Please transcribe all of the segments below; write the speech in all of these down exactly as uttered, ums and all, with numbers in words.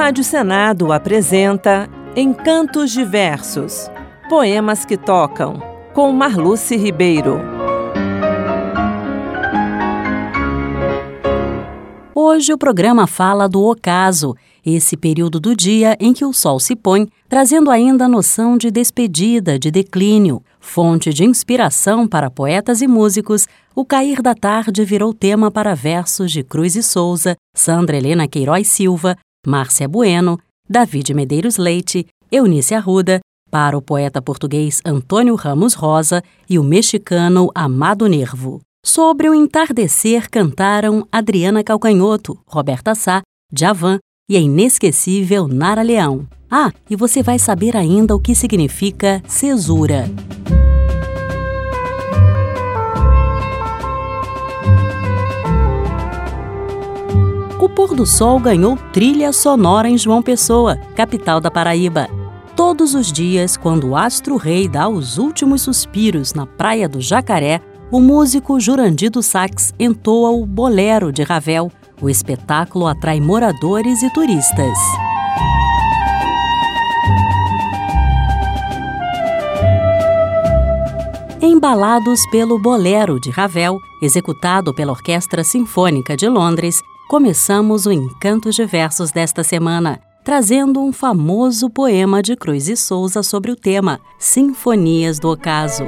Rádio Senado apresenta Encantos Diversos, poemas que tocam, com Marluce Ribeiro. Hoje o programa fala do ocaso, esse período do dia em que o sol se põe, trazendo ainda a noção de despedida, de declínio. Fonte de inspiração para poetas e músicos, o cair da tarde virou tema para versos de Cruz e Souza, Sandra Helena Queiroz Silva, Márcia Bueno, David Medeiros Leite, Eunice Arruda, para o poeta português Antônio Ramos Rosa e o mexicano Amado Nervo. Sobre o entardecer cantaram Adriana Calcanhoto, Roberta Sá, Djavan e a inesquecível Nara Leão. Ah, e você vai saber ainda o que significa cesura. O pôr do sol ganhou trilha sonora em João Pessoa, capital da Paraíba. Todos os dias, quando o astro-rei dá os últimos suspiros na praia do Jacaré, o músico Jurandir do Sax entoa o Bolero de Ravel. O espetáculo atrai moradores e turistas. Embalados pelo Bolero de Ravel, executado pela Orquestra Sinfônica de Londres, começamos o Encantos Diversos desta semana, trazendo um famoso poema de Cruz e Souza sobre o tema Sinfonias do Ocaso.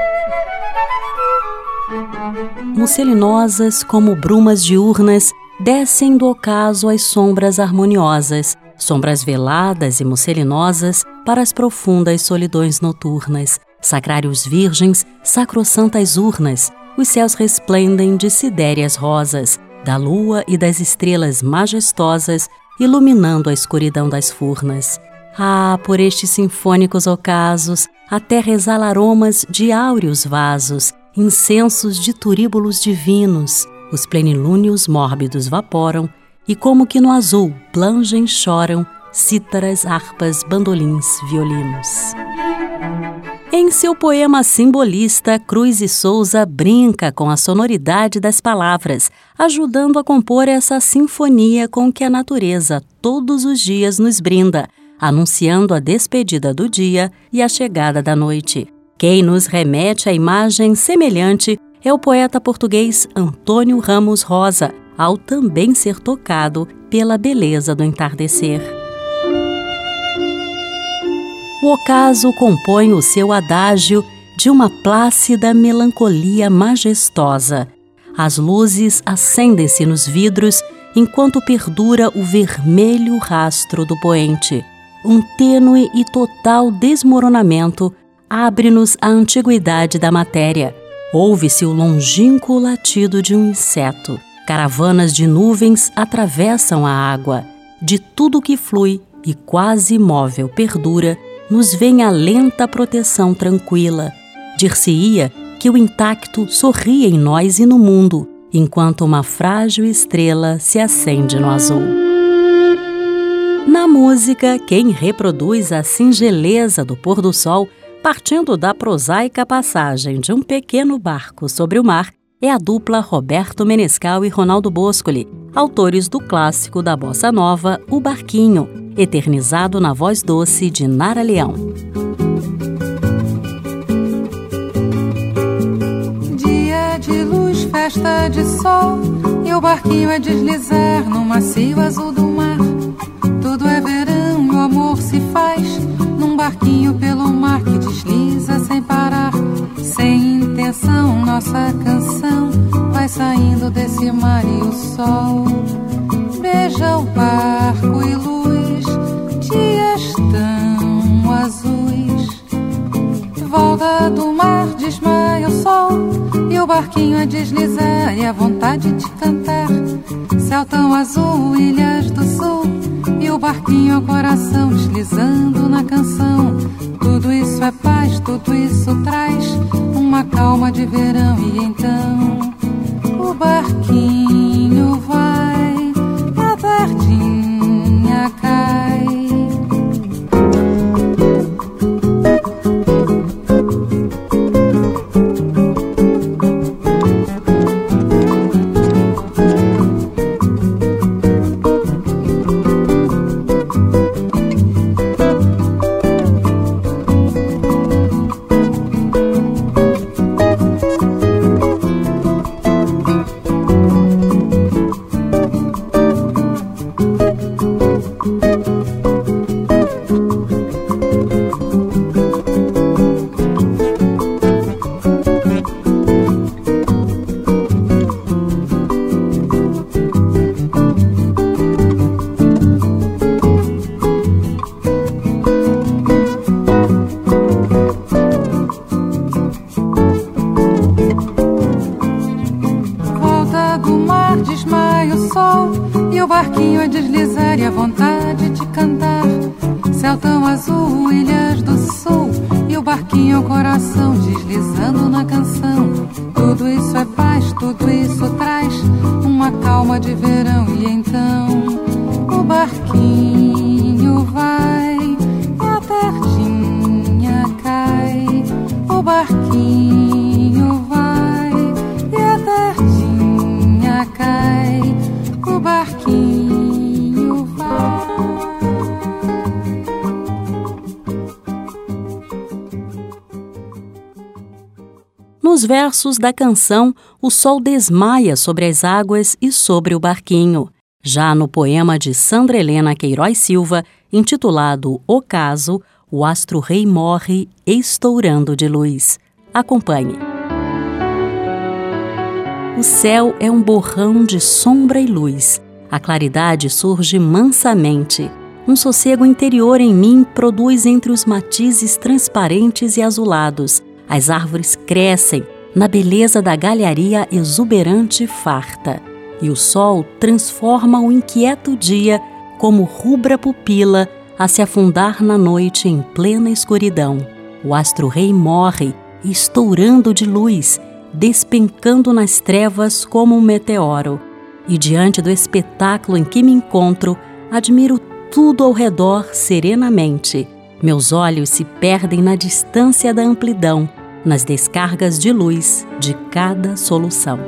Mucelinosas como brumas diurnas, descem do ocaso as sombras harmoniosas, sombras veladas e mucelinosas para as profundas solidões noturnas. Sacrários virgens, sacrossantas urnas, os céus resplendem de sidéreas rosas, da lua e das estrelas majestosas, iluminando a escuridão das furnas. Ah, por estes sinfônicos ocasos, a terra exala aromas de áureos vasos, incensos de turíbulos divinos, os plenilúnios mórbidos vaporam, e como que no azul plangem, choram, cítaras, harpas, bandolins, violinos. Em seu poema simbolista, Cruz e Souza brinca com a sonoridade das palavras, ajudando a compor essa sinfonia com que a natureza todos os dias nos brinda, anunciando a despedida do dia e a chegada da noite. Quem nos remete à imagem semelhante é o poeta português Antônio Ramos Rosa, ao também ser tocado pela beleza do entardecer. O ocaso compõe o seu adágio de uma plácida melancolia majestosa. As luzes acendem-se nos vidros enquanto perdura o vermelho rastro do poente. Um tênue e total desmoronamento abre-nos a antiguidade da matéria. Ouve-se o longínquo latido de um inseto. Caravanas de nuvens atravessam a água. De tudo que flui e quase imóvel perdura, nos vem a lenta proteção tranquila. Dir-se-ia que o intacto sorria em nós e no mundo, enquanto uma frágil estrela se acende no azul. Na música, quem reproduz a singeleza do pôr do sol, partindo da prosaica passagem de um pequeno barco sobre o mar, é a dupla Roberto Menescal e Ronaldo Boscoli, autores do clássico da bossa nova, O Barquinho, eternizado na voz doce de Nara Leão. Dia de luz, festa de sol, e o barquinho a deslizar no macio azul do mar. Tudo é verão e o amor se faz num barquinho pelo mar que desliza sem parar. Sem intenção, nossa canção vai saindo desse mar e o sol beija o barco e luz, dias tão azuis. Volta do mar, desmaia o sol, e o barquinho a deslizar e a vontade de cantar. Céu tão azul, ilhas do sul, e o barquinho é o coração deslizando na canção. Tudo isso é paz, tudo isso traz uma calma de verão. E então o barquinho vai, a tardinha cai. sol e o barquinho a deslizar e a vontade de cantar. Céu tão azul, ilhas do sul e o barquinho, o coração deslizando na canção. Tudo isso é paz, tudo isso traz uma calma de verão. E então o barquinho vai e a tardinha cai. O barquinho vai e a tardinha cai. O barquinho vai. Nos versos da canção, o sol desmaia sobre as águas e sobre o barquinho. Já no poema de Sandra Helena Queiroz Silva, intitulado Ocaso, o astro-rei morre estourando de luz. Acompanhe. O céu é um borrão de sombra e luz. A claridade surge mansamente. Um sossego interior em mim produz entre os matizes transparentes e azulados. As árvores crescem na beleza da galharia exuberante e farta. E o sol transforma o inquieto dia como rubra pupila a se afundar na noite em plena escuridão. O astro-rei morre, estourando de luz, despencando nas trevas como um meteoro. E diante do espetáculo em que me encontro, admiro tudo ao redor serenamente. Meus olhos se perdem na distância da amplidão, nas descargas de luz de cada solução.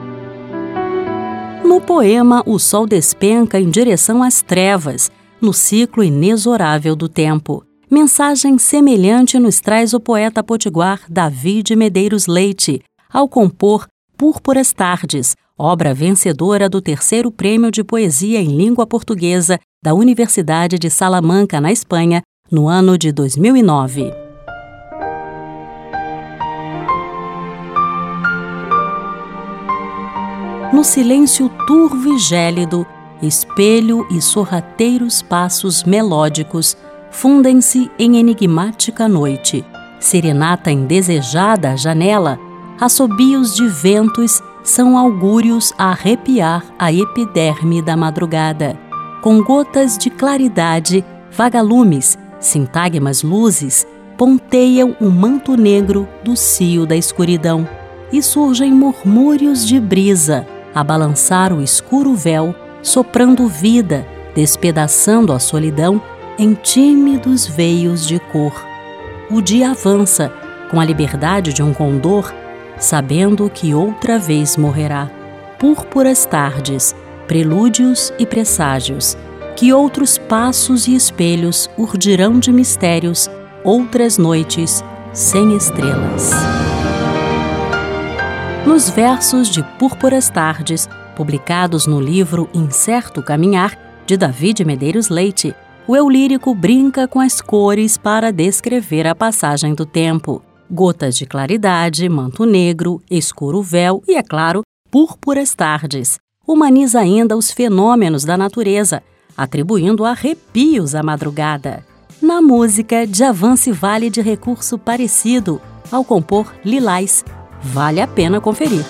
No poema, o sol despenca em direção às trevas, no ciclo inexorável do tempo. Mensagem semelhante nos traz o poeta potiguar Davi de Medeiros Leite, ao compor Púrpuras Tardes, obra vencedora do terceiro Prêmio de Poesia em Língua Portuguesa da Universidade de Salamanca, na Espanha, no ano de dois mil e nove. No silêncio turvo e gélido, espelho e sorrateiros passos melódicos fundem-se em enigmática noite. Serenata indesejada à janela, assobios de ventos são augúrios a arrepiar a epiderme da madrugada. Com gotas de claridade, vagalumes, sintagmas luzes, ponteiam o manto negro do cio da escuridão. E surgem murmúrios de brisa, a balançar o escuro véu, soprando vida, despedaçando a solidão em tímidos veios de cor. O dia avança, com a liberdade de um condor, sabendo que outra vez morrerá. Púrpuras tardes, prelúdios e presságios, que outros passos e espelhos urdirão de mistérios, outras noites sem estrelas. Nos versos de Púrpuras Tardes, publicados no livro Incerto Caminhar, de Davi de Medeiros Leite, o eu lírico brinca com as cores para descrever a passagem do tempo. Gotas de claridade, manto negro, escuro véu e, é claro, púrpuras tardes. Humaniza ainda os fenômenos da natureza, atribuindo arrepios à madrugada. Na música, Djavan se vale de recurso parecido ao compor Lilás. Vale a pena conferir.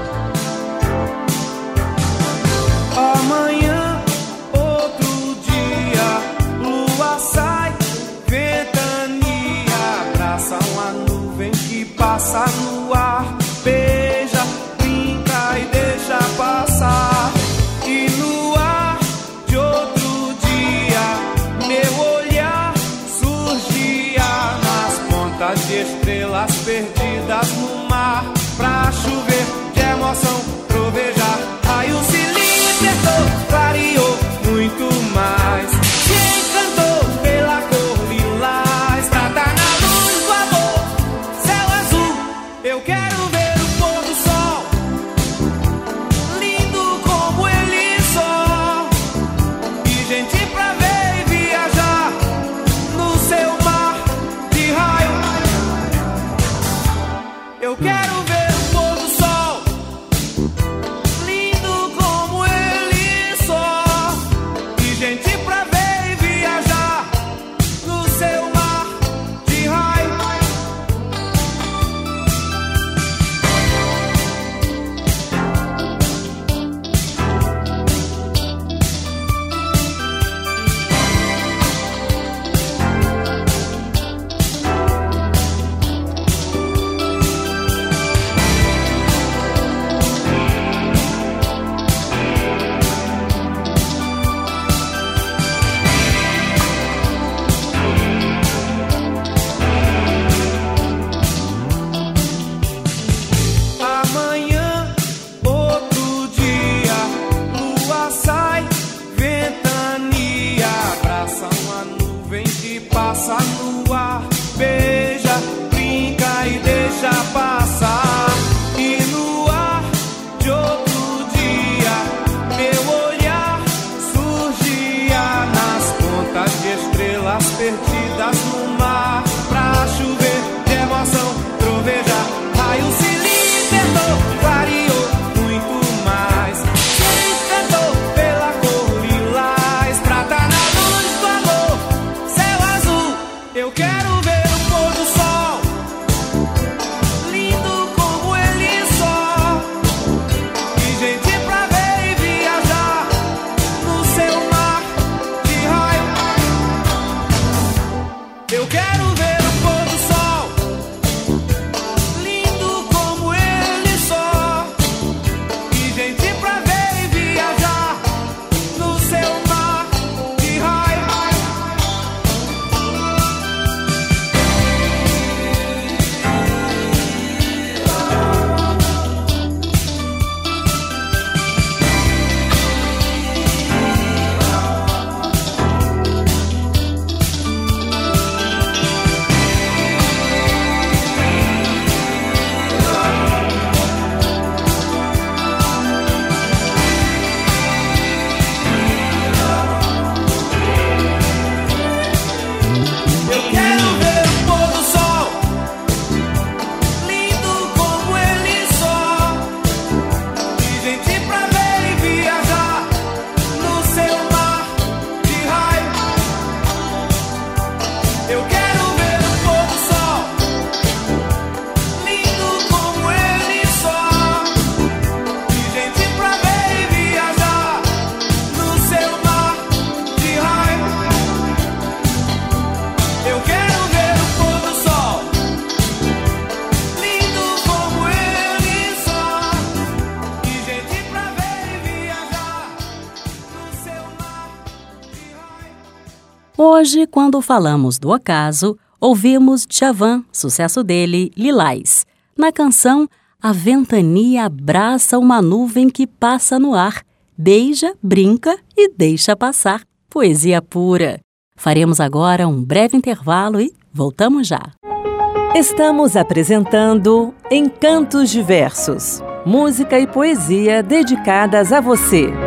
Amanhã, outro dia, lua sai, ventania, abraça uma nuvem que passa no ar, beija, brinca e deixa passar. E no ar de outro dia, meu olhar surgia nas pontas de estrelas perdidas no mar, pra chover de emoção, trovejar, raio se libertou, clareou muito mais, se encantou pela cor lilás, trata na luz do amor, céu azul, eu quero ver o pôr do sol, lindo como ele só, e gente pra ver e viajar no seu mar de raio, eu quero ver o pôr do sol, perdidas no mar. Pra chover de emoção, trovejar, raio se libertou, clareou muito mais. Se encantou pela cor lilás, prata na luz do amor, céu azul. Eu quero ver o pôr do sol, lindo como ele só. E gente pra ver e viajar no seu mar de raio. Eu quero ver o pôr do sol, lindo como ele só. E gente pra ver e viajar no seu mar de raio. Eu quero ver o pôr do sol, lindo como ele só. E gente pra ver e viajar no seu mar de raio. Eu quero ver o pôr do sol, lindo como ele só. E gente pra ver e viajar no seu mar de raio. Eu quero ver o pôr do sol, lindo como ele só. E gente pra ver e viajar no seu mar de raio. Hoje, quando falamos do ocaso, ouvimos Djavan, sucesso dele, Lilás. Na canção, a ventania abraça uma nuvem que passa no ar, beija, brinca e deixa passar. Poesia pura. Faremos agora um breve intervalo e voltamos já. Estamos apresentando Encantos Diversos, música e poesia dedicadas a você.